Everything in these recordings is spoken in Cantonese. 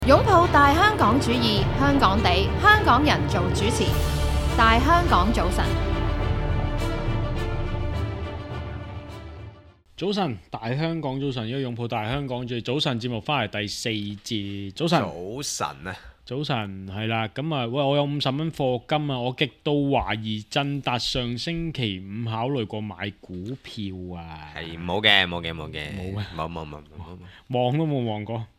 擁抱大香港主義，香港地，香港人做主持。大香港早晨， 早晨，大香港早晨，要擁抱大香港主義。早晨節目翻嚟第四節，早晨， 早晨啊， 早晨係啦，咁啊，喂，我有50蚊課金啊，我極度懷疑振達上星期五考慮過買股票啊， 係冇嘅，冇嘅， 冇咩冇， 望都冇望過，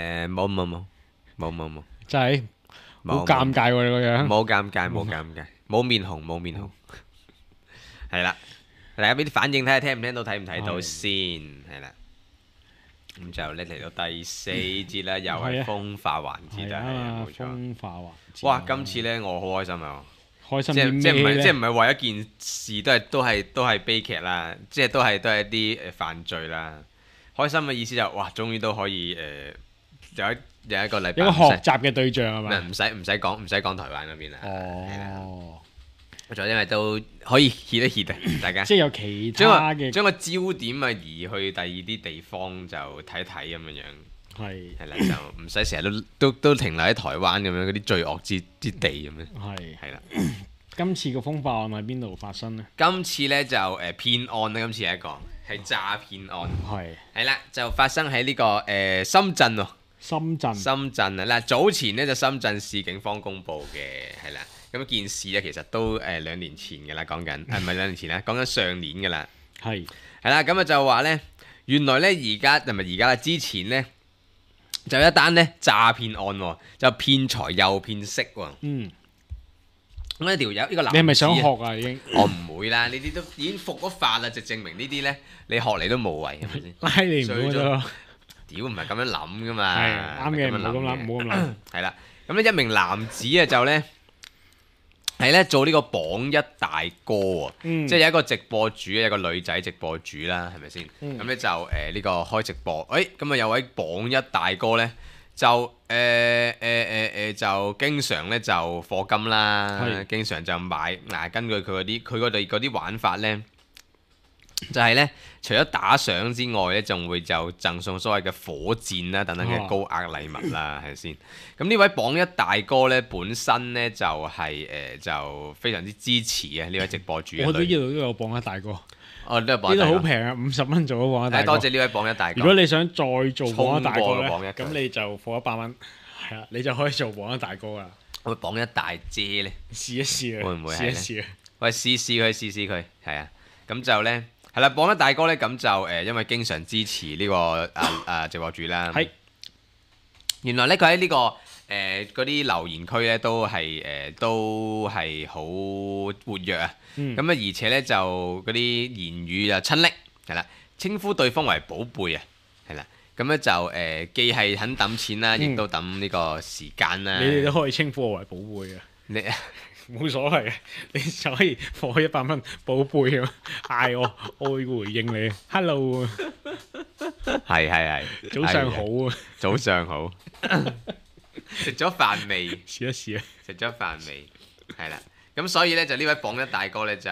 冇， 真係好尷尬喎你個樣， 冇尷尬，冇面紅，係啦，大家俾啲反應睇下，聽唔聽到，睇唔睇到先，係啦。咁就咧嚟到第四節啦，又係風化環節啦，係啊，冇錯。 風化環節。 哇！今次咧我好開心啊！ 開心即係唔係咧？ 即係唔係為一件事都係悲劇啦，即係都係一啲犯罪啦。開心嘅意思就哇，終於都可以有一個禮拜有個學習嘅對象係嘛？ 唔使講台灣嗰邊啦。 哦， 就因為都可以歇一歇啊，大家。 即係有其他嘅將個焦點啊移去第二啲地方就睇睇咁樣樣。係啦，就唔使成日都停留喺台灣咁樣嗰啲罪惡之地咁樣。係啦。 今次個風化案喺邊度發生呢？ 今次呢就騙案啦，今次係一個係詐騙案。係啦，就發生喺呢個深圳喎。深圳啊嗱，早前呢就深圳市警方公佈嘅係啦。咁件事咧其實都2年前嘅啦，講緊唔係2年前啦，講緊上年嘅啦。係啦，咁啊就話咧，原來咧而家唔係而家啦，之前咧就有一單咧詐騙案喎，就騙財又騙色喎。咁呢條友呢個男子， 你係咪想學啊？已經我唔會啦，呢啲都已經伏咗法啦，就證明呢啲咧你學嚟都無謂，係咪先？ 拉你唔好咯。 屌唔係咁樣諗噶嘛。 係啱嘅，唔好咁諗，唔好咁諗。 係啦，咁咧一名男子啊就咧。係咧做呢個榜一大哥喎，即係有一個直播主，有一個女仔直播主啦，係咪先？咁咧就呢個開直播，咁啊有位榜一大哥咧就就經常咧就課金啦，經常就買嗱，根據佢哋嗰啲玩法咧。就係咧，除咗打賞之外咧，仲會就贈送所謂嘅火箭啦等等嘅高額禮物啦，係咪先？咁呢位榜一大哥咧，本身咧就係就非常之支持嘅呢位直播主。 我都呢度都有榜一大哥。 哦，呢度好平啊，50蚊做咗榜一大哥。 多謝呢位榜一大哥。 如果你想再做榜一大哥咧，咁你就課100蚊，係啊，你就可以做榜一大哥啦。 會榜一大姐咧？試一試啊！ 會唔會試一試啊？ 喂，試佢，係啊，咁就咧。係啦，榜一大哥咧，咁就因為經常支持呢個直播主啦。係。原來咧，佢喺呢個嗰啲留言區咧，都係好活躍啊。咁啊，而且咧就嗰啲言語就親昵，係啦，稱呼對方為寶貝啊，係啦。咁咧就既係肯揼錢啦，亦都揼呢個時間啦。 你哋都可以稱呼我為寶貝啊。你冇所謂嘅，你就可以課100蚊，寶貝咁嗌我會回應你。Hello， 係， 早上好啊， 早上好。食咗飯未？ 試一試啊！ 食咗飯未？係啦，咁所以咧就呢位榜一大哥咧就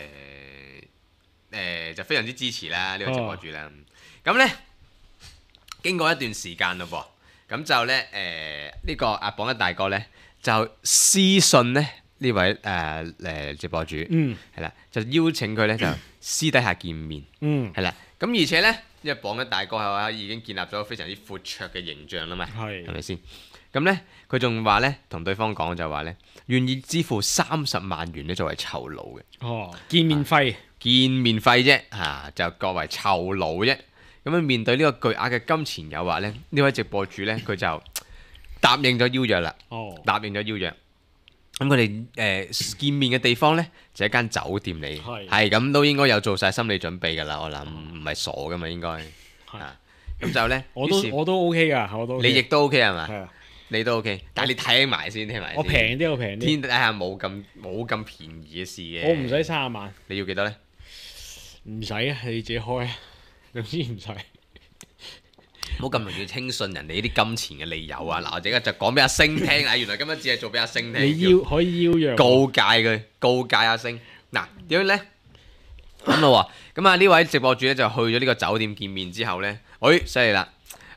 就非常之支持啦呢個直播主啦。咁咧經過一段時間咯噃，咁就咧呢個榜一大哥咧就私信咧。呢位直播主，係啦，就邀請佢咧就私底下見面，係啦，咁而且咧，因為榜一大哥係話已經建立咗非常之闊綽嘅形象啦嘛，係咪先？咁咧佢仲話咧同對方講就話咧願意支付30萬元咧作為酬勞嘅， 見面費啫嚇，就作為酬勞啫。咁樣面對呢個巨額嘅金錢誘惑咧，呢位直播主咧佢就答應咗邀約啦，答應咗邀約。咁佢哋見面嘅地方咧，就係一間酒店嚟，係咁都應該有做晒心理準備㗎啦。我諗唔係傻㗎嘛，應該咁就咧， 我都 OK 㗎， 你亦都 OK 係嘛？係啊，你都 OK，但係你睇埋先，聽埋先。 我平啲， 天底下冇咁便宜嘅事嘅。 我唔使30萬， 你要幾多咧？ 唔使啊，你自己開啊，總之唔使。 唔好咁容易輕信人哋呢啲金錢嘅理由啊！嗱，我而家就講俾阿星聽啊，原來今日只係做俾阿星聽。 你可以邀約告誡佢，告誡阿星。嗱，點樣咧？咁咯喎，咁啊呢位直播主咧就去咗呢個酒店見面之後咧，犀利啦！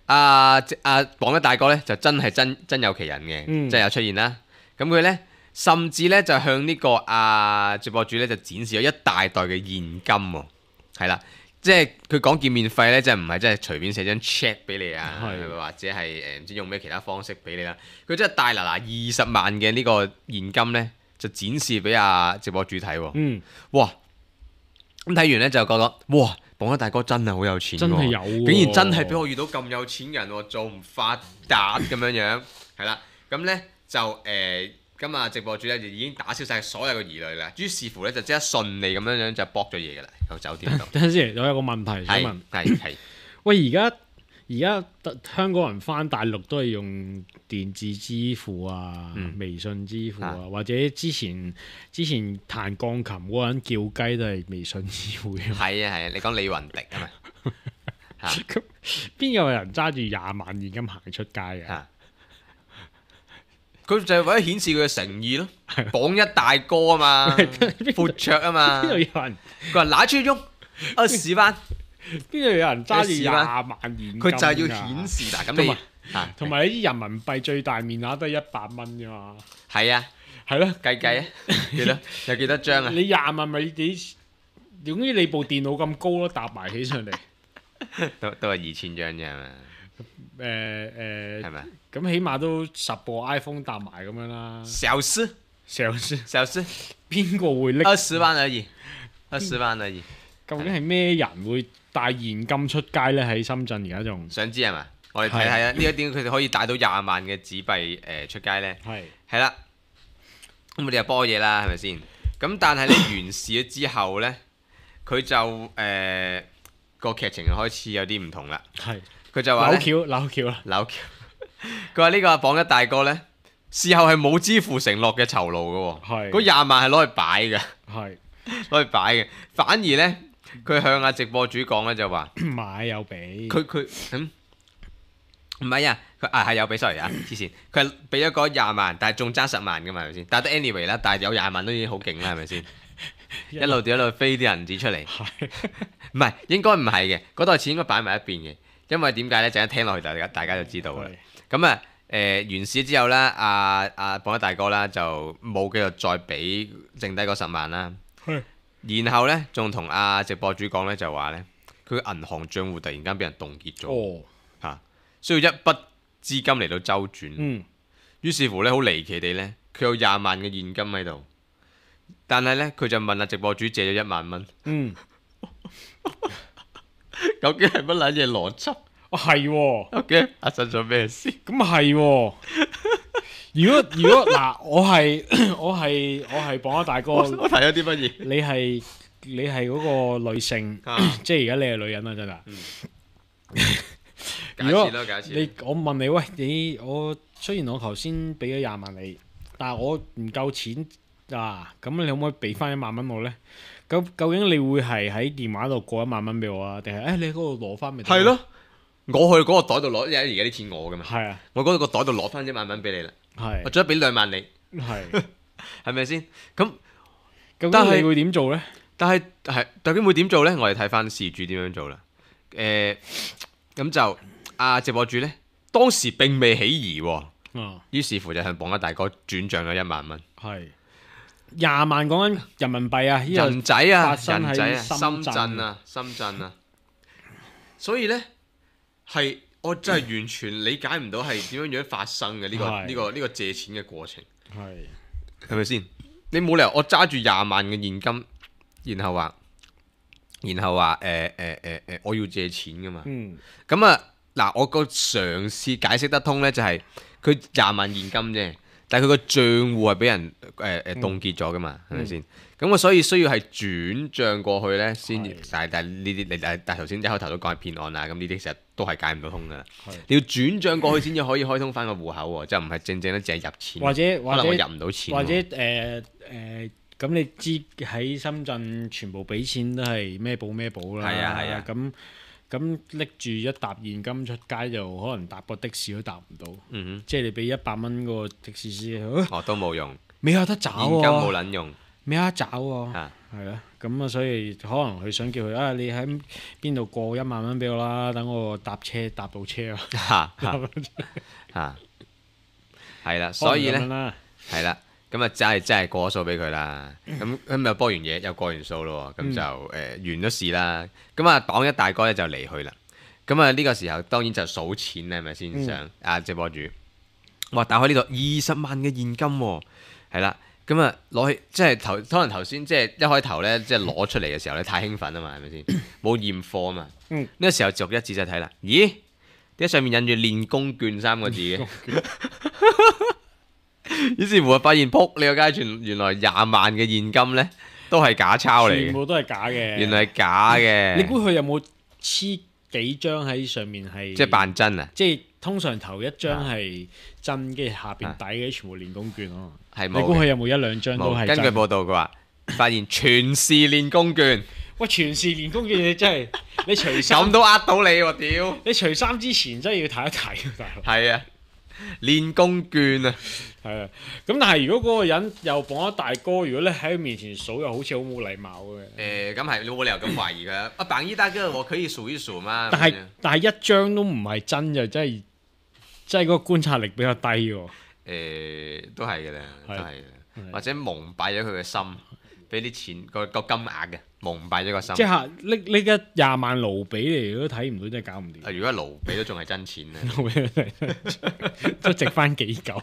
榜一大哥咧就真係真有其人嘅，真係有出現啦。咁佢咧甚至咧就向呢個直播主咧就展示咗一大袋嘅現金喎，係啦，即係佢講見面費咧，即係唔係真係隨便寫張 check 俾你啊，或者係唔知用咩其他方式俾你啦。佢真係大嗱20萬嘅呢個現金咧，就展示俾直播主睇喎。哇！咁睇完咧就覺得哇，榜一大哥真係好有錢喎， 真係有喎， 竟然真係俾我遇到咁有錢人喎，做唔發達咁樣樣，係啦。咁咧就咁直播主咧就已經打消晒所有嘅疑慮啦。於是乎咧就即刻順利咁樣樣就搏咗嘢㗎啦，喺酒店度。 等陣先，我有個問題想問。 係。 喂，而家香港人翻大陸都係用電子支付啊、微信支付啊，或者之前彈鋼琴嗰個人叫雞都係微信支付嘅。 係啊，你講李雲迪啊嘛。 咁邊有人揸住20萬現金行出街嘅？ 佢就係為咗顯示佢嘅誠意咯，榜一大哥啊嘛，闊綽啊嘛。 邊度有人？ 佢話拿出用20萬， 邊度有人揸住20萬現金？ 佢就係要顯示嗱，咁你同埋你啲人民幣最大面額都係100蚊啫嘛。 係啊， 係咯， 計啊，幾多？有幾多張啊？ 你20萬咪總之你部電腦咁高咯，搭埋起上嚟。 都係2000張啫嘛。係咪？ 咁起碼都10部 iPhone 搭埋咁樣啦。 小事， 邊個會拎 20萬而已，20萬而已。 究竟係咩人會帶現金出街咧？喺深圳而家仲想知係嘛？我哋睇睇啊，呢一點佢哋可以帶到20萬嘅紙幣出街咧。係啦，咁我哋就波嘢啦，係咪先？咁但係咧完事咗之後咧，佢就個劇情就開始有啲唔同啦。佢就話扭橋啦。 佢話呢個榜一大哥呢，事後係冇支付承諾嘅酬勞嘅喎，嗰20萬係攞去擺嘅，攞去擺嘅。反而呢，佢向直播主講呢，就話買有俾佢唔係啊，佢係有俾 sorry 啊，之前佢係俾咗嗰20萬，但係仲爭10萬㗎嘛，係咪先？但係 anyway 啦，但係有20萬都已經好勁啦，係咪先？一路飛啲銀紙出嚟，唔係應該唔係嘅，嗰袋錢應該擺埋一邊嘅。因為點解呢？陣間聽落去大家就知道啦。咁完事之後呢，榜一大哥啦就冇繼續再俾剩低嗰10萬啦。然後呢，仲同直播主講呢，就話呢，佢銀行賬戶突然間俾人凍結咗，需要一筆資金嚟到周轉。於是乎呢，好離奇地呢，佢有20萬嘅現金喺度，但係呢，佢就問直播主借咗1萬蚊。究竟係乜撚嘢邏輯？ 係喎。 OK， 發生咗咩事？ 咁係喎。如果嗱，我係榜一大哥。 我睇咗啲乜嘢？ 你係嗰個女性，即係而家你係女人啦，真係。如果我問你，喂，我雖然我頭先俾咗20萬你，但係我唔夠錢啊，咁你可唔可以俾翻1萬蚊我呢？咁究竟你會係喺電話度過1萬蚊俾我啊？定係你喺嗰度攞翻咪？ 係咯，我去嗰個袋度攞，因為而家啲錢我㗎嘛。係啊，我嗰個袋度攞翻1萬蚊俾你啦。係，我最多俾2萬你。係，係咪先？咁，究竟你會點做呢？但係究竟會點做呢？我哋睇翻事主點樣做啦。咁就直播主呢，當時並未起疑喎。於是乎就向榜一大哥轉賬咗1萬蚊。係。20萬講緊人民幣啊，人仔啊，深圳啊，所以呢，係我真係完全理解唔到係點樣發生嘅呢個借錢嘅過程，係咪先？你冇理由我揸住20萬嘅現金，然後話我要借錢噶嘛？咁嗱，我個嘗試解釋得通呢，就係佢20萬現金啫。但係佢個賬戶係俾人凍結咗噶嘛，係咪先？咁我所以需要係轉賬過去呢先。但係呢啲但係頭先一開頭都講係騙案啊，咁呢啲成日都係解唔到通噶。你要轉賬過去先至可以開通翻個戶口喎，就唔係正正咧淨係入錢。或者可能我入唔到錢。或者咁你知喺深圳全部俾錢都係咩保啦。係啊。咁拎住一沓現金出街就可能搭個的士都搭唔到，即係你俾100蚊個的士司機，都冇用，未有得找喎，現金冇撚用，未有得找喎， 係啦，咁啊，所以可能佢想叫佢啊，你喺邊度過10000蚊俾我啦，等我搭到車啊。 係啦，所以咧係啦，咁啊真係過咗數俾佢啦。咁又播完嘢又過完數咯，咁就完咗事啦。咁啊黨一大哥咧就離去啦。咁啊呢個時候當然就數錢啦，係咪先想直播主？哇！打開呢度20萬嘅現金喎，係啦。咁啊，攞去即係可能頭先即係一開頭咧，即係攞出嚟嘅時候咧，太興奮啊嘛，係咪先？冇驗貨啊嘛。呢個時候逐一仔細睇啦。咦？點解上面印住練功券3個字嘅？於是乎發現撲你個街，原來20萬嘅現金咧都係假鈔嚟嘅。 全部都係假嘅。 原來係假嘅。 你估佢有冇黐幾張喺上面係？即係扮真啊！ 即係通常頭一張係真，跟住下邊底嘅全部練功券咯。 係冇。 你估佢有冇1-2張都係真？ 根據報道佢話，發現全是練功券。 喂，全是練功券你真係你除衫咁都呃到你喎屌！ 你除衫之前真係要睇一睇大佬。 係啊，練功券啊。 係啊，咁但係如果嗰個人又綁咗大哥，如果你喺佢面前數，又好似好冇禮貌嘅。 咁係你冇理由咁懷疑㗎。綁一大哥，我可以數一數嘛？ 但係一張都唔係真就真係嗰個觀察力比較低喎。 都係嘅啦，都係嘅。或者蒙蔽咗佢嘅心，俾啲錢個金額嘅蒙蔽咗個心。即係拎嘅20萬盧比嚟都睇唔到，真係搞唔掂。 如果盧比都仲係真錢咧， 都值翻幾嚿。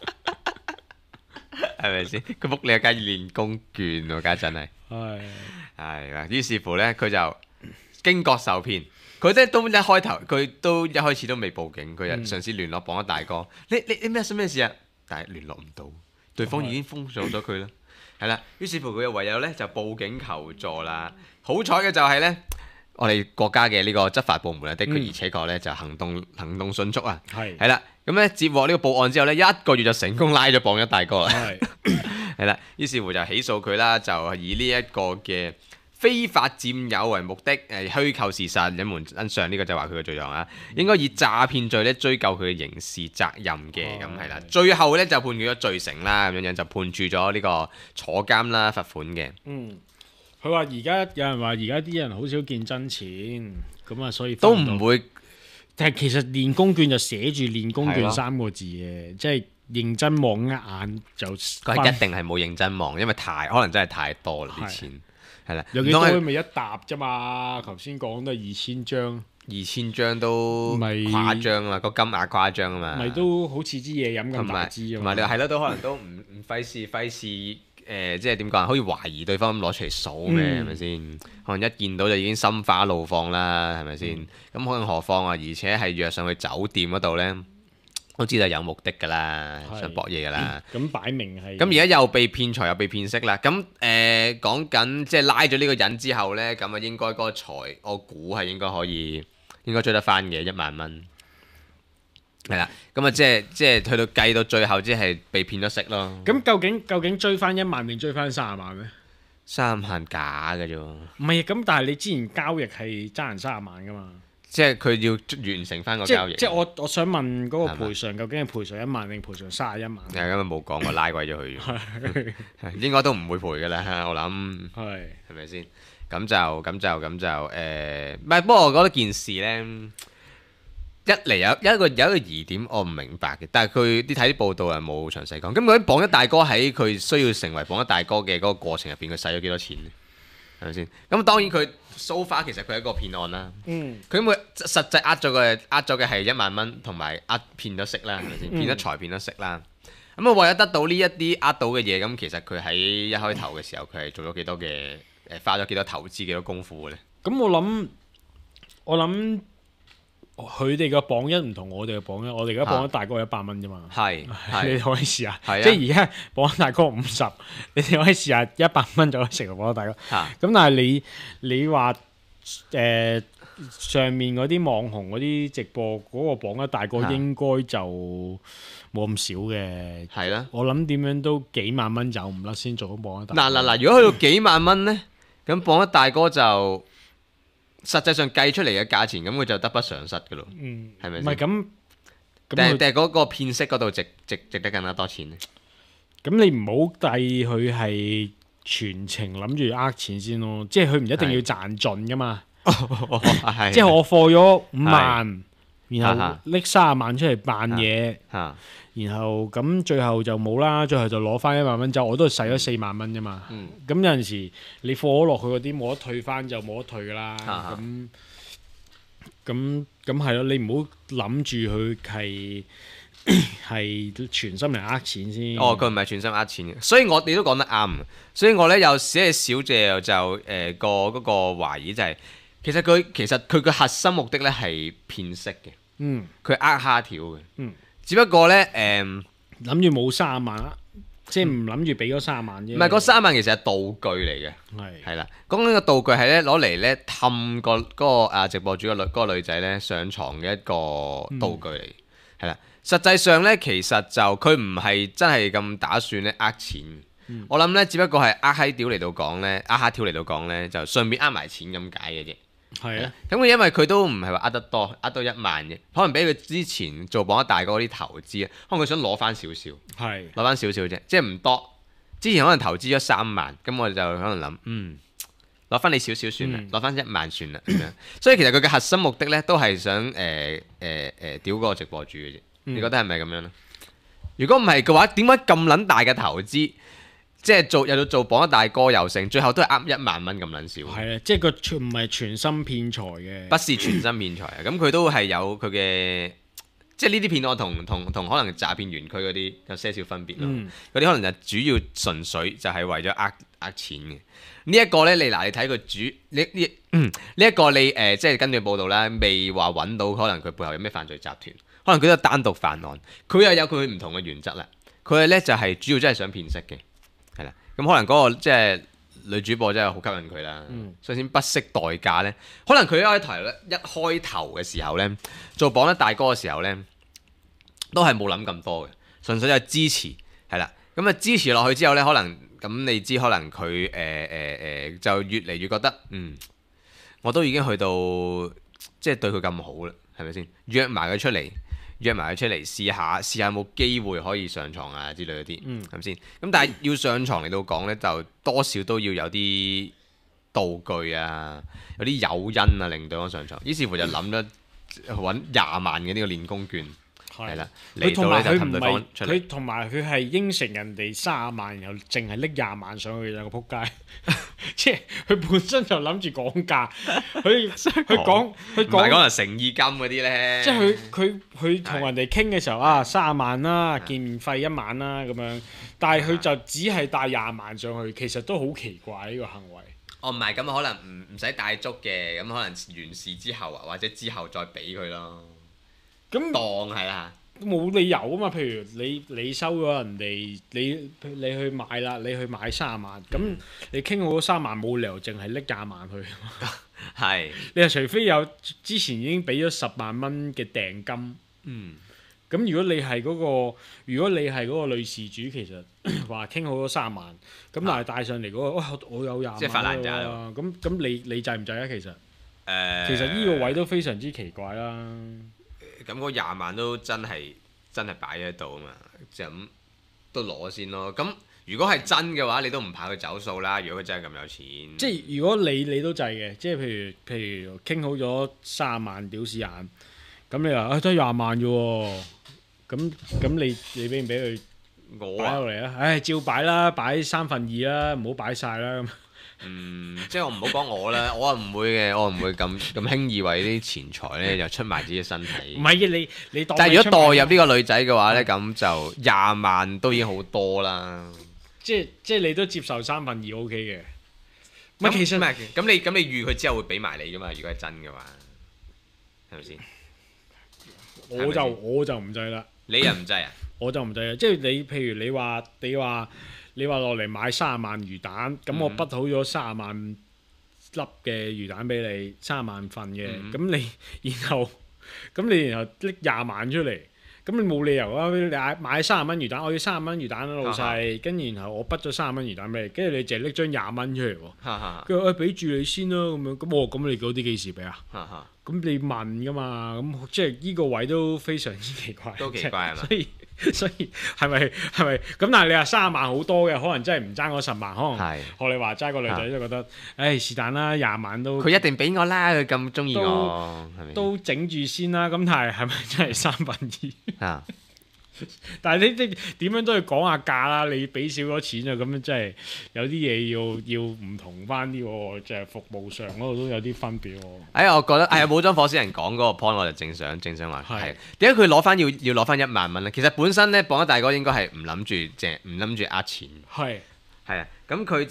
係咪先？佢卜你一間練功券喎，家陣係。係啦，於是乎咧，佢就驚覺受騙。佢都一開始都未報警，佢就嘗試聯絡綁一大哥。你咩事啊？但係聯絡唔到，對方已經封鎖咗佢啦。係啦，於是乎佢唯有咧就報警求助啦。好彩嘅就係咧，我哋國家嘅呢個執法部門啊，的確而且確咧就行動迅速啊。係啦，咁咧接獲呢個報案之後咧，1個月就成功拉咗綁一大哥啦。係啦，於是乎就起訴佢啦，就以呢一個嘅非法佔有為目的，虛構事實、隱瞞真相，呢個就話佢嘅罪狀啊。應該以詐騙罪咧追究佢嘅刑事責任嘅，咁係啦。最後咧就判決咗罪成啦，咁樣就判處咗呢個坐監啦、罰款嘅。 佢話而家有人話而家啲人好少見真錢，咁啊所以都唔會。 但係其實練功券就寫住練功券3個字嘅，即係認真望一眼就。 佢一定係冇認真望，因為可能真係太多啦啲錢。係啦， 有幾多咪一沓啫嘛？頭先講都係2000張 ，2000張都誇張啊！個金額誇張啊嘛， 咪都好似支嘢飲咁大支啊嘛。 同埋你話係咯，都可能都唔費事即係點講？可以懷疑對方攞出嚟數咩？係咪先？可能一見到就已經心花怒放啦，係咪先？咁更何況啊？而且係約上去酒店嗰度咧。都知道有目的㗎啦，想搏嘢㗎啦。 咁擺明係。 咁而家又被騙財又被騙色啦。咁講緊即係拉咗呢個人之後呢，咁啊應該嗰個財，我估係應該追得翻嘅1萬蚊。係啦，咁啊即係去到計到最後，即係被騙咗色咯。 咁究竟追翻1萬定追翻30萬呢 ？30萬假嘅啫。 唔係，咁但係你之前交易係爭人30萬㗎嘛？ 即係佢要完成翻個交易。 即係我想問嗰個賠償究竟係賠償1萬定賠償31萬？ 咁啊冇講，我拉鬼咗佢。應該都唔會賠㗎啦，我諗。係咪先？咁就唔係，不過我覺得件事呢，一嚟有一個疑點，我唔明白嘅。但係佢睇啲報道又冇詳細講。咁究竟綁一大哥喺佢需要成為綁一大哥嘅嗰個過程入邊，佢使咗幾多錢呢？係咪先？咁當然佢so far其實佢係一個騙案啦。佢會實際呃咗嘅係1萬蚊，同埋騙咗色啦，係咪先？騙咗財騙咗色啦。咁為咗得到呢一啲呃到嘅嘢，咁其實佢喺一開頭嘅時候，佢係做咗幾多嘅花咗幾多投資幾多功夫嘅咧？ 咁我諗佢哋嘅綁一唔同我哋嘅綁一，我哋而家綁一大哥100蚊啫嘛。 係， 你可以試下。即係而家綁一大哥50，你哋可以試下100蚊就可以成為綁一大哥。咁但係你話上面嗰啲網紅嗰啲直播嗰個綁一大哥應該就冇咁少嘅。係啦，我諗點樣都幾萬蚊走唔甩先做到綁一大哥。 嗱，如果去到幾萬蚊咧，咁綁一大哥就實際上計出嚟嘅價錢，咁佢就得不償失嘅咯。係咪？ 唔係咁， 但係嗰個騙色嗰度值得更加多錢咧。 咁你唔好計佢係全程諗住呃錢先咯，即係佢唔一定要賺盡噶嘛。 係即係我貨咗5萬，然後拎30萬出嚟扮嘢，然後咁最後就冇啦，最後就攞翻1萬蚊走，我都係使咗4萬蚊啫嘛。咁有陣時你貨咗落去嗰啲冇得退翻就冇得退噶啦。咁係咯，你唔好諗住佢係全心嚟呃錢先。 佢唔係全心呃錢嘅，所以你都講得啱。所以我咧有時小謝就嗰個懷疑就係、其實佢嘅核心目的咧係騙色嘅。佢呃蝦條嘅。只不過咧諗住冇30萬啦，即係唔諗住俾嗰30萬啫。 唔係嗰3萬其實係道具嚟嘅。係啦，咁呢個道具係咧攞嚟咧氹嗰個直播主嗰個女仔咧上床嘅一個道具嚟。係啦。實際上咧，其實就佢唔係真係咁打算咧呃錢。我諗咧，只不過係呃閪屌嚟到講咧，呃蝦條嚟到講咧，就順便呃埋錢咁解嘅啫。 係啊。 咁佢因為佢都唔係話呃得多，呃到1萬嘅，可能俾佢之前做榜一大哥嗰啲投資啊，可能佢想攞翻少少。係。攞翻少少啫，即係唔多。之前可能投資咗3萬，咁我就可能諗，攞翻你少少算啦，攞翻1萬算啦咁樣。所以其實佢嘅核心目的咧，都係想屌嗰個直播主嘅啫。你覺得係咪咁樣咧？如果唔係嘅話，點解咁撚大嘅投資，即係又要做榜一大哥又成，最後都係呃1萬蚊咁撚少？係啊，即係佢唔係全心騙財嘅。不是全心騙財啊！咁佢都係有佢嘅，即係呢啲騙案同可能詐騙園區嗰啲有些少分別咯。嗰啲可能就主要純粹就係為咗呃錢嘅。呢一個咧，你睇佢呢一個你即係根據報道啦，未話揾到可能佢背後有咩犯罪集團。可能佢都單獨犯案，佢又有佢唔同嘅原則啦。佢咧就係主要真係想騙色嘅，係啦。咁可能嗰個即係女主播真係好吸引佢啦，所以先不惜代價咧。可能佢一開頭嘅時候咧，做榜一大哥嘅時候咧，都係冇諗咁多嘅，純粹就係支持，係啦。咁支持落去之後咧，可能咁你知，可能佢就越嚟越覺得，我都已經去到即係對佢咁好啦，係咪先？約埋佢出嚟試下有冇機會可以上床啊之類嗰啲，係咪先？咁但係要上床嚟到講呢，就多少都要有啲道具啊，有啲誘因啊，令對方上床。於是乎就諗咗揾20萬嘅呢個練功券，係啦，嚟到呢就氹對方出嚟。 佢同埋佢係應承人哋30萬，然後淨係拎20萬上去有個撲街。即係佢本身就諗住講價，佢講係講誠意金嗰啲咧。 即係佢同人哋傾嘅時候30萬啦，見面費1萬啦咁樣，但係佢就只係帶20萬上去，其實都好奇怪呢個行為。 唔係咁可能唔使帶足嘅，咁可能完事之後或者之後再俾佢咯。咁當係啦。 冇理由啊嘛，譬如你收咗人哋，你去買啦，你去買30萬，咁你傾好嗰3萬，冇理由淨係拎20萬去。係。你係除非有之前已經俾咗10萬蚊嘅訂金。咁如果你係嗰個女事主，其實話傾好咗30萬，咁但係帶上嚟嗰個，我有20萬。即係發爛渣咯。咁你制唔制啊？其實呢個位都非常之奇怪啦。 咁嗰20萬都真係擺喺度啊嘛，就咁都攞先咯。咁如果係真嘅話，你都唔怕佢走數啦。如果佢真係咁有錢， 即係如果你都制嘅，即係譬如傾好咗30萬屌屎眼，咁你話得20萬啫喎，咁你俾唔俾佢擺落嚟啊？唉，照擺啦，擺2/3啦，唔好擺晒啦。 即係我唔好講我啦，我唔會嘅，我唔會咁輕易為啲錢財咧就出賣自己身體。 唔係嘅，你當。 但係如果代入呢個女仔嘅話咧，咁就20萬都已經好多啦。即係你都接受2/3 OK 嘅。 唔係其實咁你預佢之後會俾埋你噶嘛？如果係真嘅話，係咪先？ 我就唔制啦。 你又唔制啊？ 我就唔制啊！即係譬如你話落嚟買30萬魚蛋，咁我筆好咗30萬粒嘅魚蛋俾你，30萬份嘅，咁你然後拎20萬出嚟，咁你冇理由啊！你買30蚊魚蛋，我要30蚊魚蛋啦，老細，跟住然後我筆咗30蚊魚蛋俾你，跟住你淨係拎張20蚊出嚟喎，跟住俾住你先啦，咁樣，咁你嗰啲幾時俾啊？咁你問噶嘛？咁即係呢個位都非常之奇怪。 都奇怪係嘛？ 所以係咪咁？但係你話30萬好多嘅，可能真係唔爭嗰10萬，可能學你話齋個女仔都覺得，唉是但啦，20萬都佢一定俾我啦，佢咁中意我， 都整住先啦。咁但係咪真係2/3？ 啊！ 但係你點樣都要講下價啦，你俾少咗錢啊，咁樣真係有啲嘢要唔同翻啲喎，就係服務上嗰度都有啲分別喎。 我覺得武裝火星人講嗰個 point 我就正想話係點解佢攞翻要攞翻1萬蚊咧？其實本身咧綁一大哥應該係唔諗住呃錢，係啊，咁佢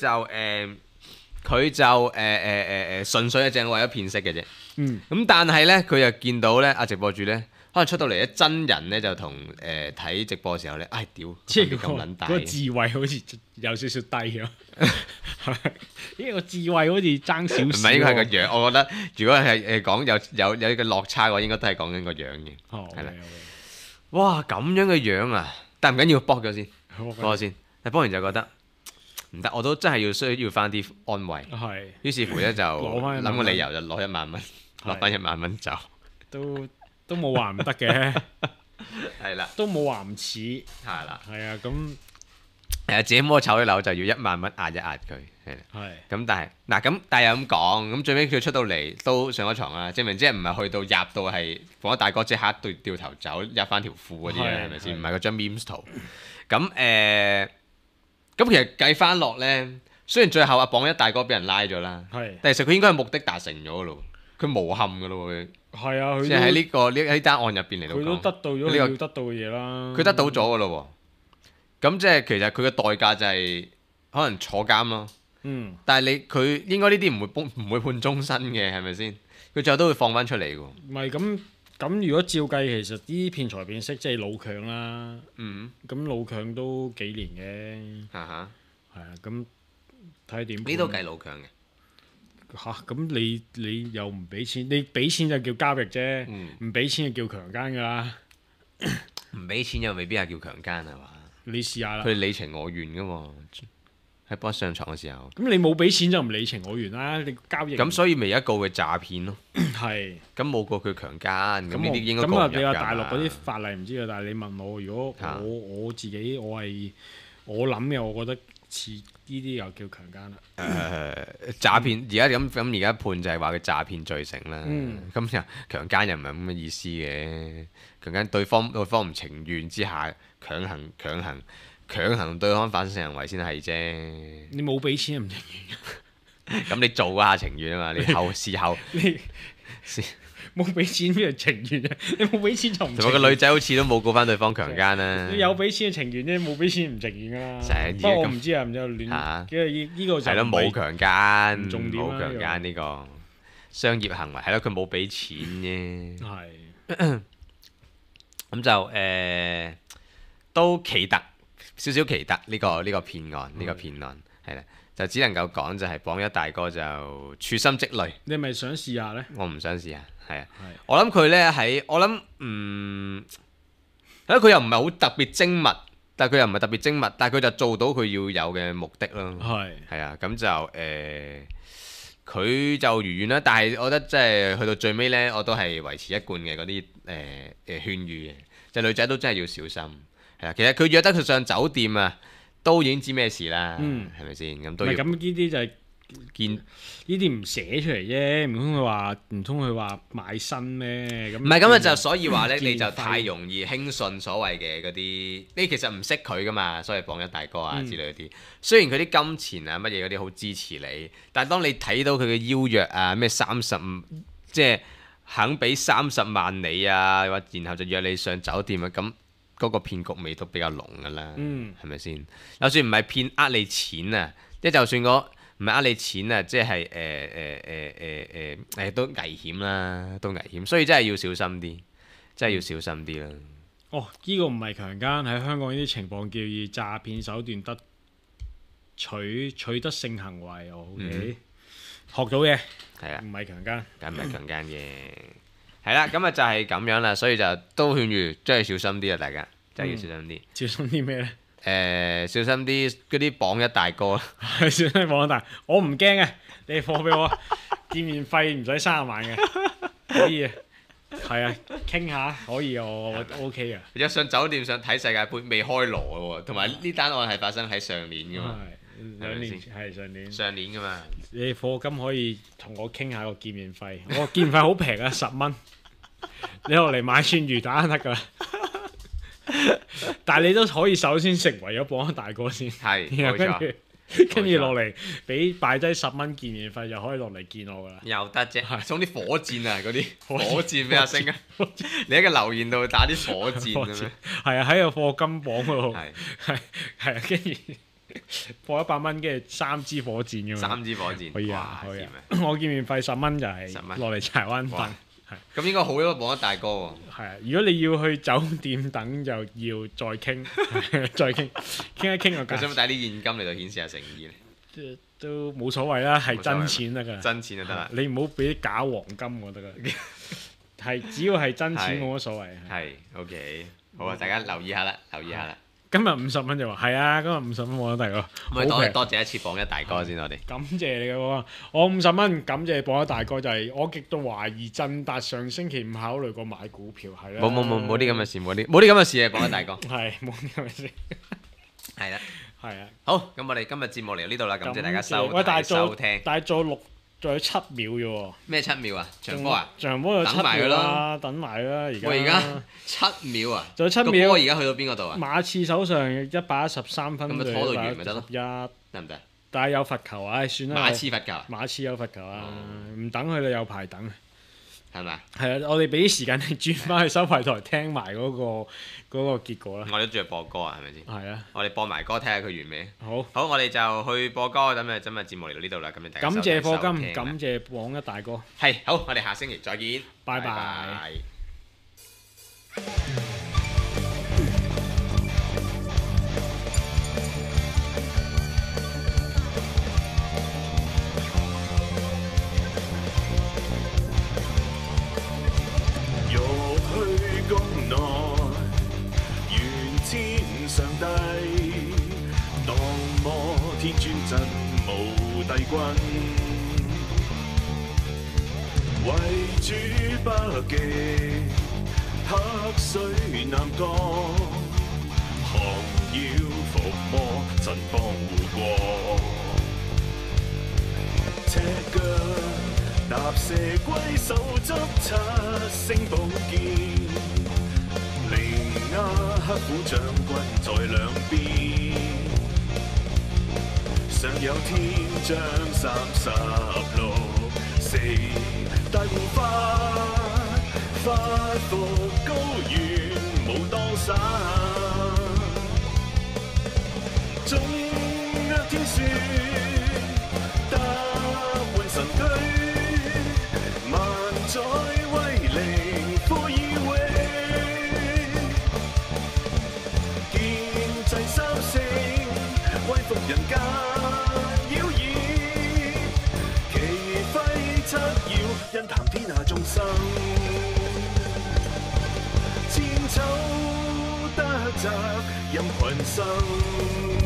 就純粹係淨係為咗騙色嘅啫。咁但係咧佢又見到咧直播主咧。可能出到嚟咧，真人咧就同睇直播嘅時候咧，屌， 即係咁撚大， 嗰個智慧好似有少少低咯。呢個智慧好似爭少少。唔係應該係個樣，我覺得如果係講有一個落差嘅話，應該都係講緊個樣嘅。係啦。哇，咁樣嘅樣啊！但唔緊要，卜咗先，卜咗先。但卜完就覺得唔得，我都真係需要翻啲安慰。係。於是乎咧就諗個理由就攞1萬蚊，落翻1萬蚊走。 都冇話唔得嘅， 係啦， 都冇話唔似，係啦， 係啊，咁自己摸丑嘅樓就要1萬蚊壓一壓佢，係啦，咁但係又咁講，咁最尾佢出到嚟都上咗床啦，證明即係唔係去到入到係放咗大哥即刻掉頭走，入翻條褲嗰啲咧，係咪先？唔係嗰張 memes 圖，咁其實計翻落咧，雖然最後綁一大哥俾人拉咗啦，但係其實佢應該係目的達成咗嘅咯，佢無憾嘅咯佢。係啊，即係喺呢單案入邊嚟到講，佢都得到咗你要得到嘅嘢啦。佢得到咗嘅咯喎，咁即係其實佢嘅代價就係可能坐監咯。但係佢應該呢啲唔會判終身嘅，係咪先？佢最後都會放翻出嚟嘅喎。唔係咁，如果照計，其實啲騙財騙色即係老強啦。咁老強都幾年嘅。係啊，咁睇下點。呢都計老強嘅。咁你又唔俾錢？你俾錢就叫交易啫，唔俾錢就叫強姦㗎啦。唔俾錢又未必係叫強姦係嘛？你試下啦。佢哋你情我願㗎嘛，喺幫上床嘅時候。咁你冇俾錢就唔你情我願啦，你交易。咁所以咪一告佢詐騙咯。係。咁冇告佢強姦，咁呢啲應該告唔入㗎。咁你話大陸嗰啲法例唔知啊，但係你問我，如果我自己我諗嘅，我覺得似呢啲又叫強姦啦。詐騙而家判就係話佢詐騙罪成啦。咁又強姦又唔係咁嘅意思嘅。強姦對方唔情願之下強行對方發生性行為先係啫。你冇俾錢又唔情願。咁你做嗰下情願啊嘛？你事後冇俾錢邊度情願啊？你冇俾錢就唔情願。同埋個女仔好似都冇告翻對方強姦啦。你有俾錢嘅情願啫，冇俾錢唔情願噶啦。不過我唔知啊，唔知亂。呢個就係咯，冇強姦，冇強姦呢個商業行為係咯，佢冇俾錢啫。係。咁就都奇特少少奇特呢個騙案，呢個騙案係啦，就只能夠講就係綁一大哥就處心積慮。你係咪想試下呢？我唔想試下，係啊。我諗佢呢佢又唔係好特別精密，但係佢就做到佢要有嘅目的咯。係啊，咁就佢就如願啦。但係我覺得即係去到最尾呢，我都係維持一貫嘅嗰啲勸喻嘅，就女仔都真係要小心。係啊，其實佢約得佢上酒店啊，都已經知咩事啦，係咪先？咁都要。咁呢啲就係見呢啲唔寫出嚟啫，唔通佢話買新咩？咁唔係咁啊，就所以話咧，你就太容易輕信所謂嘅嗰啲，你其實唔識佢噶嘛，所以綁一大哥啊之類嗰啲。雖然佢啲金錢啊乜嘢嗰啲好支持你，但係當你睇到佢嘅邀約啊，咩35，即係肯俾30萬你啊，然後就約你上酒店啊，咁嗰個騙局味都比較濃噶啦，係咪先？就算唔係騙呃你錢啊，即係就算唔係呃你錢啊，即係都危險啦，都危險，所以真係要小心啲，真係要小心啲啦。哦，呢個唔係強姦，喺香港呢啲情況叫以詐騙手段取得性行為。OK，學到嘅，係啊，唔係強姦，梗唔係強姦嘅，係啦，咁啊就係咁樣啦，所以就都勸喻，真係小心啲啊，大家真係要小心啲。小心啲咩呢？小心啲嗰啲綁一大哥啦，小心綁一大，我唔驚嘅，你放俾我，見面費唔使30萬嘅，可以嘅。 係啊，傾下可以我 OK 啊。 一上酒店想睇世界盃未開鑼喎，同埋呢單案係發生喺上年㗎嘛。 2年係上年。 上年㗎嘛。 你課金可以同我傾下個見面費，我見面費好平啊，10蚊。你落嚟買串魚蛋得㗎啦。但係你都可以首先成為咗榜一大哥先， 係然後冇錯。 跟住落嚟俾擺低10蚊見面費，就可以落嚟見我㗎啦。 又得啫，送啲火箭啊，嗰啲火箭俾阿星啊！你喺個留言度打啲火箭咁樣。 係啊，喺個課金榜嗰度。係啊，跟住課100蚊，跟住3支火箭咁樣。 3支火箭。 可以啊，可以啊。我見面費10蚊就係落嚟柴灣瞓。 咁應該好多榜一大哥喎。 係啊，如果你要去酒店等，就要再傾，再傾一傾個價。 佢想唔想帶啲現金嚟到顯示下誠意咧？都冇所謂啦，係真錢得㗎。 真錢就得啦。 你唔好俾啲假黃金我得㗎。係只要係真錢冇乜所謂。 係 OK， 好啊！大家留意下啦，留意下啦。 今日50蚊就話係啊，今日50蚊我都大哥。 多謝一次榜一大哥先，我哋感謝你嘅喎，我50蚊感謝榜一大哥，就係我極度懷疑振達上星期5考慮過買股票係啦。 冇啲咁嘅事，冇啲咁嘅事啊！榜一大哥係冇啲咁嘅事， 係啦， 係啊。 好，咁我哋今日節目嚟到呢度啦，感謝大家收聽。 但係做7秒啫喎。 咩7秒啊？長波啊？ 長波就7秒啦，等埋啦而家。 我而家7秒啊！ 仲有7秒。 我而家去到邊個度啊？ 馬刺手上113分。 咁咪拖到完咪得咯？得唔得？ 但係有罰球啊！算啦。 馬刺罰球。 馬刺有罰球啊！唔等佢哋有排等。 係咪？ 係啊，我哋俾啲時間你轉翻去收費台聽埋嗰個結果啦。 我哋都仲要播歌啊，係咪先？ 係啊。我哋播埋歌睇下佢完未？ 好。 好，我哋就去播歌。咁啊，今日節目嚟到呢度啦，咁大家感謝課金，感謝榜一大哥。 係，好，我哋下星期再見。 拜拜。 上帝當摩天尊真無帝君，為主北極黑水南降，降妖伏魔真幫護國，赤腳踏蛇龜手執7星寶劍。亞黑虎將軍在兩邊，上有天將36、4大護法，發復高原無當散，中約天雪，踏換神居，萬載威靈呼以榮。威服人間妖異，旗揮七曜，因談天下眾生。千秋得澤任群生。